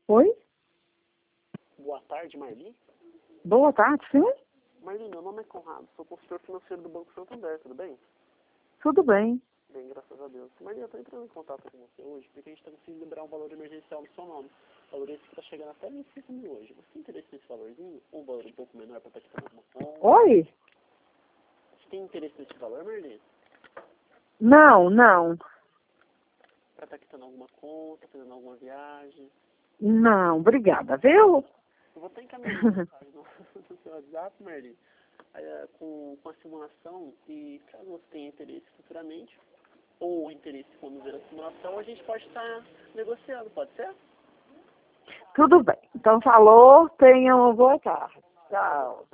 Oi? Boa tarde, Marli. Boa tarde, sim? Marli, meu nome é Conrado, sou consultor financeiro do Banco Santander, tudo bem? Tudo bem. Bem, graças a Deus. Marli, eu estou entrando em contato com você hoje porque a gente está conseguindo liberar um valor emergencial no seu nome. Valor esse que está chegando até 25 mil hoje. Você tem interesse nesse valorzinho? Ou um valor um pouco menor para estar quitando alguma conta? Oi? Você tem interesse nesse valor, Marli? Não. Para estar quitando alguma conta, fazendo alguma viagem? Não, obrigada, viu? Eu vou estar encaminhando uma mensagem no seu WhatsApp, Marli, com a simulação, e caso você tenha interesse futuramente, ou interesse quando ver a simulação, a gente pode estar negociando, pode ser? Tudo bem. Então, falou, tenha uma boa tarde. Tchau.